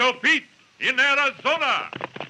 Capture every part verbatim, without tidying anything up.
Rhino Pete in Arizona.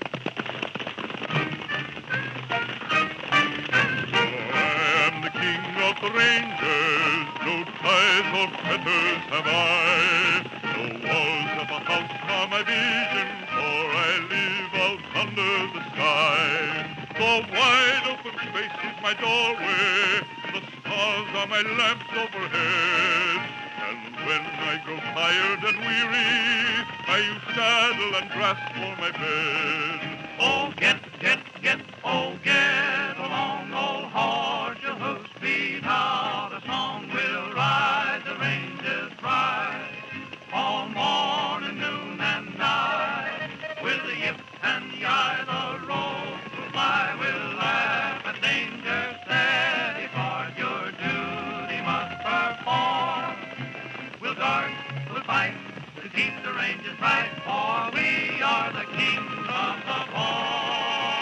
I am the king of the ranges, no ties or fetters have I. No walls of a house are my vision, for I live out under the sky. The wide open space is my doorway, the stars are my lamps overhead. And when I grow tired and weary, I use saddle and grass for my bed. Oh, get, get, get, oh, get along, old horse, your hoofs beat out a song. We'll ride the ranges bright all morning, noon, and night. With the yip and the eye, the road will fly. We'll laugh at danger, steady part your duty must perform. We'll guard, we'll fight to keep the ranges bright, for we are the kings of the border.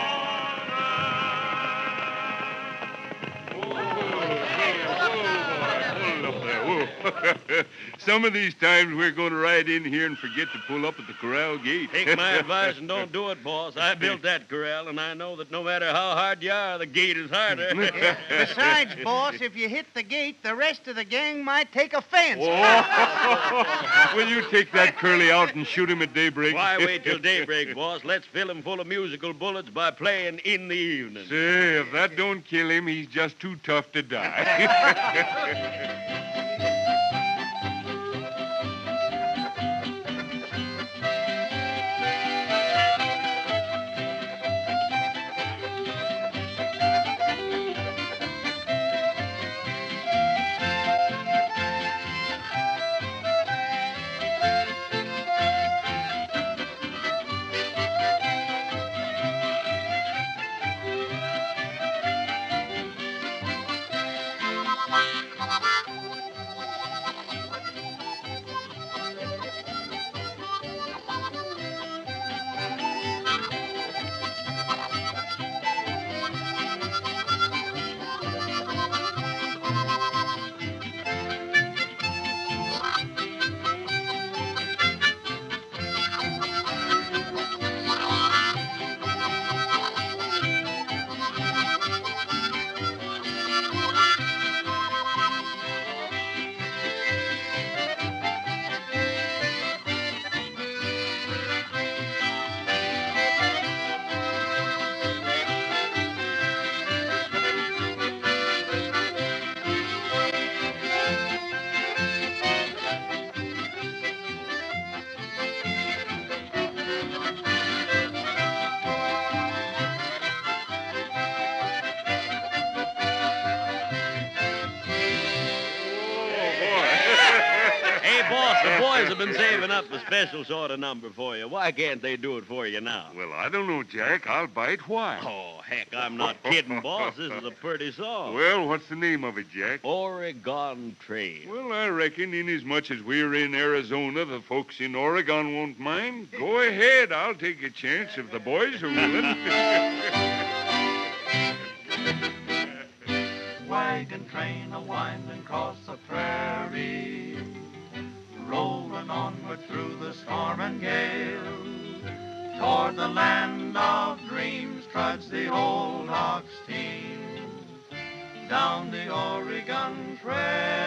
Some of these times we're going to ride in here and forget to pull up at the corral gate. Take my advice and don't do it, boss. I built that corral, and I know that no matter how hard you are, the gate is harder. Besides, boss, if you hit the gate, the rest of the gang might take offense. Will you take that curly out and shoot him at daybreak? Why wait till daybreak, boss? Let's fill him full of musical bullets by playing in the evening. Say, if that don't kill him, he's just too tough to die. The boys have been saving up a special sort of number for you. Why can't they do it for you now? Well, I don't know, Jack. I'll bite. Why? Oh, heck, I'm not kidding, boss. This is a pretty song. Well, what's the name of it, Jack? Oregon Trail. Well, I reckon inasmuch as we're in Arizona, the folks in Oregon won't mind. Go ahead. I'll take a chance if the boys are willing. Wagon train a-winding across the prairie, rolling onward through the storm and gale. Toward the land of dreams trudge the old ox team, down the Oregon Trail.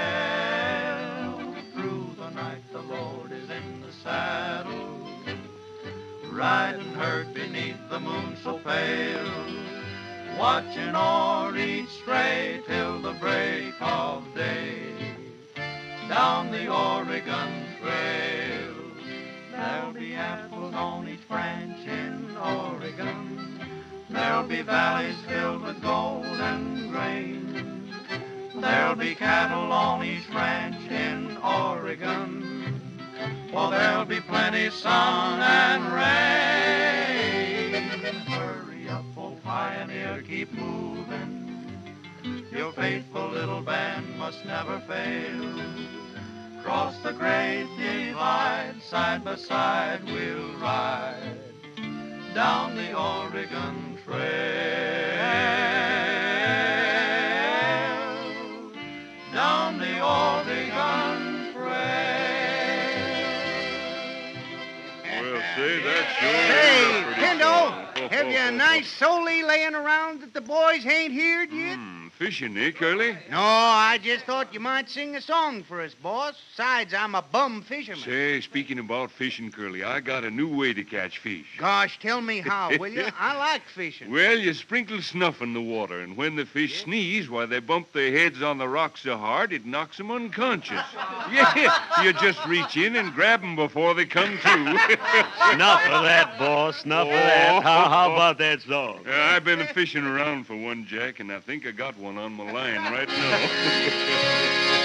Through the night the Lord is in the saddle, riding herd beneath the moon so pale, watching o'er each stray till the break of day. Down the Oregon Trail, there'll be apples on each branch in Oregon. There'll be valleys filled with gold and grain. There'll be cattle on each ranch in Oregon. For there'll be plenty sun and rain. Hurry up, old pioneer, keep moving. Your faithful little band must never fail. Across the great divide, side by side we'll ride, down the Oregon Trail, down the Oregon Trail. Well, say, Hey, pretty Pinto, strong. have you a nice solely laying around that the boys ain't heard yet? Hmm, fishing, eh, Curly? No, I just thought you might sing a song for us, boss. Besides, I'm a bum fisherman. Say, speaking about fishing, Curly, I got a new way to catch fish. Gosh, tell me how, will you? I like fishing. Well, you sprinkle snuff in the water, and when the fish sneeze, why, they bump their heads on the rocks so hard it knocks them unconscious. Yeah, you just reach in and grab them before they come to. Enough of that, boss. Enough of that. How, how about that song? Uh, I've been fishing around for one, Jack, and I think I got one on my line right now.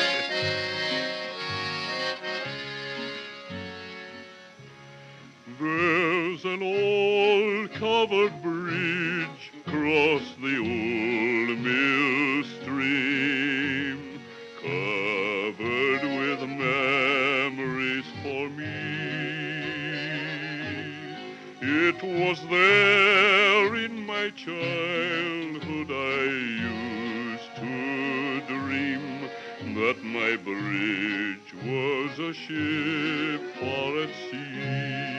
There's an old covered bridge across the old mill stream, covered with memories for me. It was there in my childhood I used to dream that my bridge was a ship far at sea.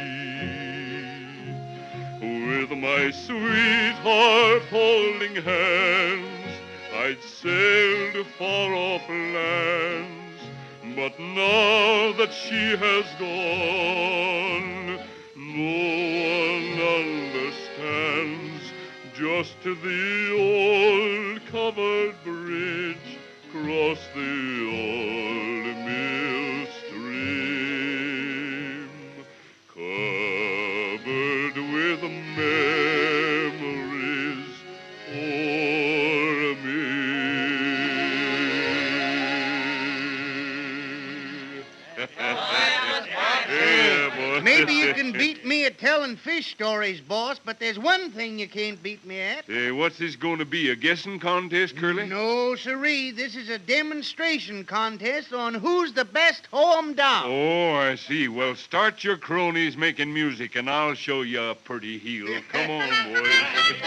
With my sweetheart holding hands, I'd sailed to far-off lands. But now that she has gone, no one understands just the old covered bridge across the old mill stream, covered with memories for me. Yeah, boy. Maybe you can beat me at telling fish stories, boss, but there's one thing you can't beat me at. Hey, what's this going to be, a guessing contest, Curly? No, sirree. This is a demonstration contest on who's the best home down. Oh, I see. Well, start your cronies making music, and I'll show you a pretty heel. Come on, boys.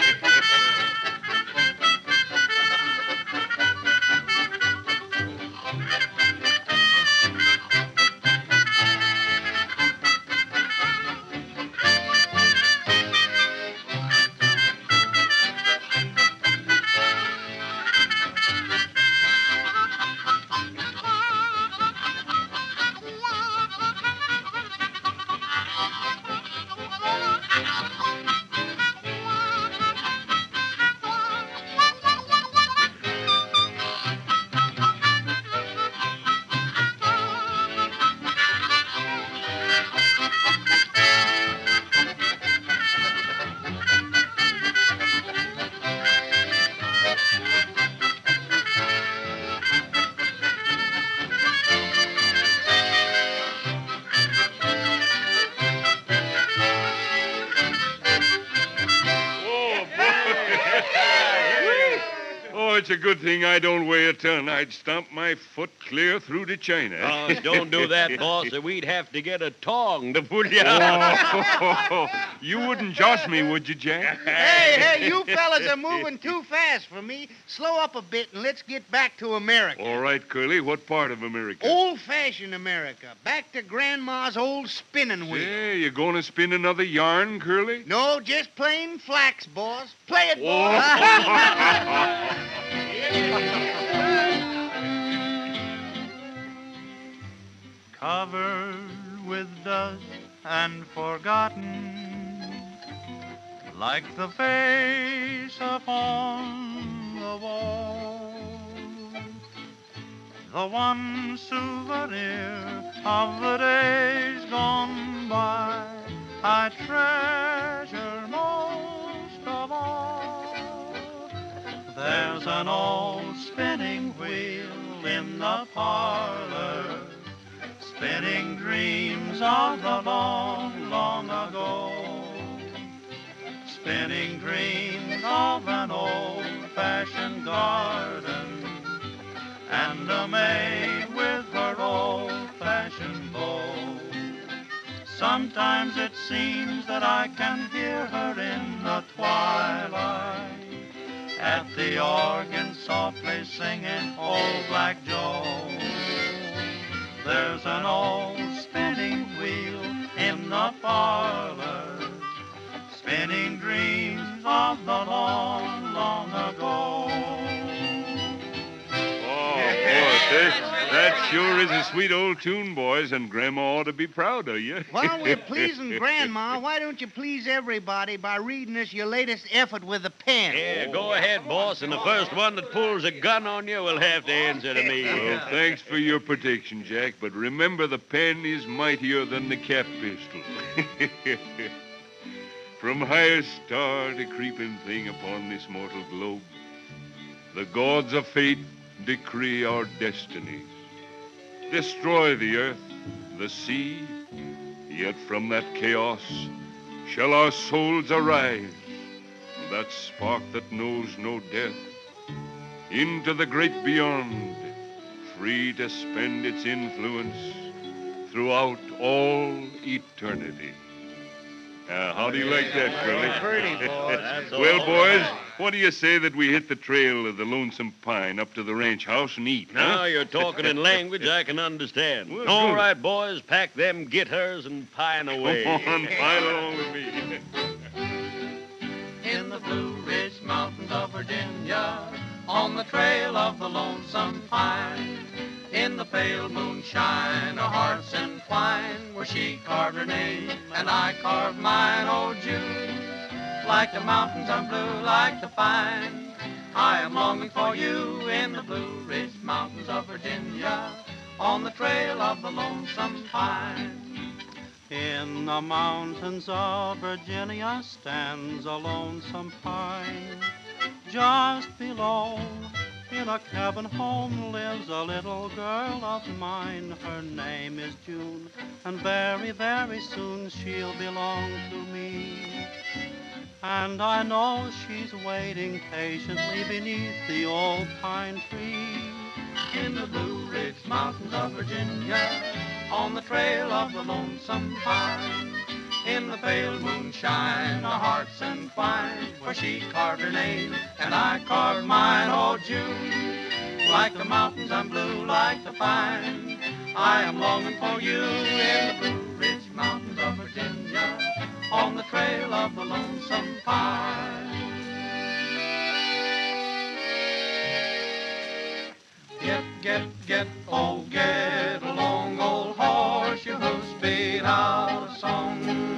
It's a good thing I don't weigh a ton. I'd stomp my foot clear through to China. Oh, don't do that, boss, or we'd have to get a tong to pull you out. Oh, you wouldn't josh me, would you, Jack? Hey, hey, you fellas are moving too fast for me. Slow up a bit and let's get back to America. All right, Curly. What part of America? Old-fashioned America. Back to Grandma's old spinning wheel. Say, you going to spin another yarn, Curly? No, just plain flax, boss. Play it, Oh. boss. Covered with dust and forgotten, like the face upon the wall, the one souvenir of the days gone by I treasure most of all. There's an old spinning wheel in the parlor, spinning dreams of the long, long ago, spinning dreams of an old-fashioned garden and a maid with her old-fashioned bow. Sometimes it seems that I can hear her in the twilight at the organ softly singing Old Black Joe. There's an old spinning wheel in the parlor, spinning dreams of the long, long ago. Oh, boy, that, that sure is a sweet old tune, boys, and Grandma ought to be proud of you. While we're pleasing Grandma, why don't you please everybody by reading us your latest effort with a pen? Yeah, go ahead, boss, and the first one that pulls a gun on you will have to answer to me. Well, thanks for your protection, Jack, but remember the pen is mightier than the cap pistol. From highest star to creeping thing upon this mortal globe, the gods of fate decree our destinies. Destroy the earth, the sea, yet from that chaos shall our souls arise, that spark that knows no death, into the great beyond, free to spend its influence throughout all eternity. Uh, how do you like that, Curly? Pretty, boy. That's Well, all boys, right. what do you say that we hit the trail of the Lonesome Pine up to the ranch house and eat, Now huh? you're talking in language I can understand. Well, All good. right, boys, pack them guitars and pine away. Come on, pile along with me. In the Blue Ridge Mountains of Virginia, on the trail of the lonesome pine, in the pale moonshine, our hearts entwine, where she carved her name and I carved mine. Oh, June, like the mountains I'm blue, like the pine, I am longing for you in the Blue Ridge Mountains of Virginia, on the trail of the lonesome pine. In the mountains of Virginia stands a lonesome pine. Just below, in a cabin home, lives a little girl of mine. Her name is June, and very, very soon she'll belong to me. And I know she's waiting patiently beneath the old pine tree. In the Blue Ridge Mountains of Virginia, on the trail of the lonesome pine, in the pale moonshine, our hearts entwine, where she carved her name and I carved mine. Oh, June, like the mountains I'm blue, like the pine, I am longing for you in the Blue Ridge Mountains of Virginia, on the trail of the lonesome pine. Get, get, get, oh, get along, old horse, your hoofs beat out a song.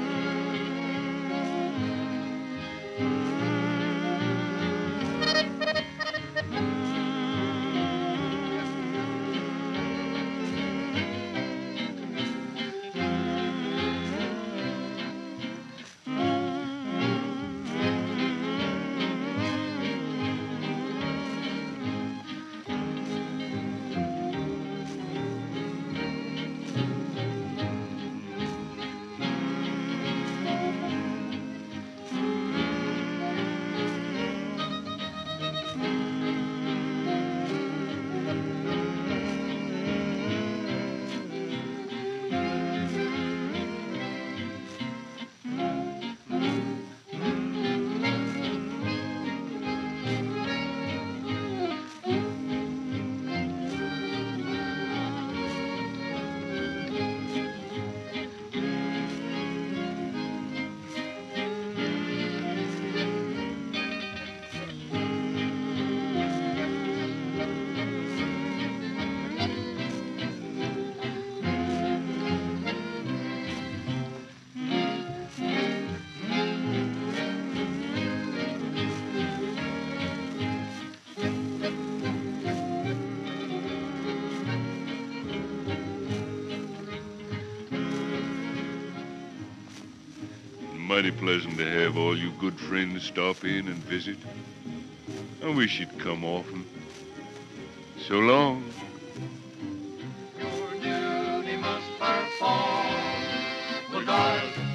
Mighty pleasant to have all you good friends stop in and visit. I wish you'd come often. So long. Your duty must perform, will guard